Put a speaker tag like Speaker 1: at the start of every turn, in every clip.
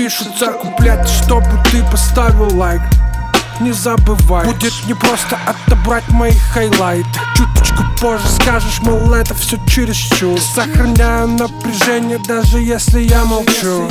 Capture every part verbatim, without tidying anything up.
Speaker 1: Пишутся куплеты, чтобы ты поставил лайк. Не забывай, будет не просто отобрать мои хайлайты. Чуточку позже скажешь, мол, это все чересчур. Сохраняю напряжение, даже если я молчу.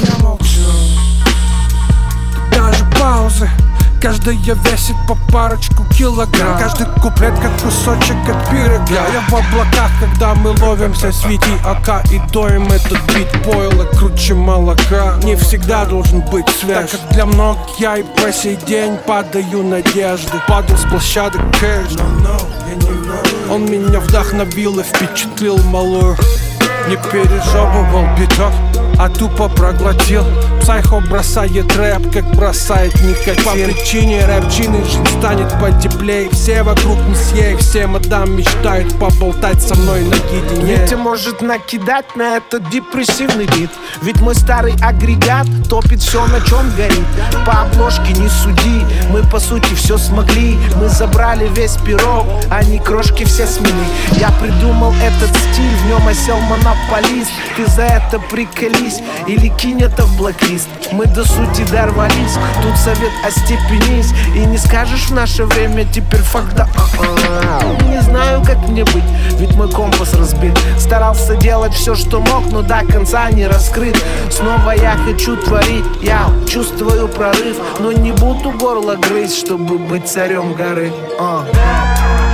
Speaker 1: Даже паузы каждая весит по парочку килограмм. Каждый куплет как кусочек от пирога. Я в облаках, когда мы ловимся, свети ока и доим этот бит. Пойло круче молока, не всегда должен быть свеж. Так как для многих я и по сей день падаю надежды. Падал с площадок кэш. Он меня вдохновил и впечатлил малую. Не пережевывал биток, а тупо проглотил. Псайхо бросает рэп, как бросает никотин. По причине рэпчины жизнь станет потеплее. Все вокруг месье, все мадам мечтают поболтать со мной наедине.
Speaker 2: Витя может накидать на этот депрессивный бит. Ведь мой старый агрегат топит все, на чем горит. По обложке не суди, мы по сути все смогли. Мы забрали весь пирог, они крошки все смели. Я придумал этот стиль, в нем осел монополист. Ты за это приколись или кинь это в блэклист. Мы до сути дорвались, тут совет остепенись. И не скажешь в наше время теперь факта. Не знаю, как мне быть, ведь мой компас разбит. Старался делать все, что мог, но до конца не раскрыт. Снова я хочу творить, я чувствую прорыв. Но не буду горло грызть, чтобы быть царем горы. uh.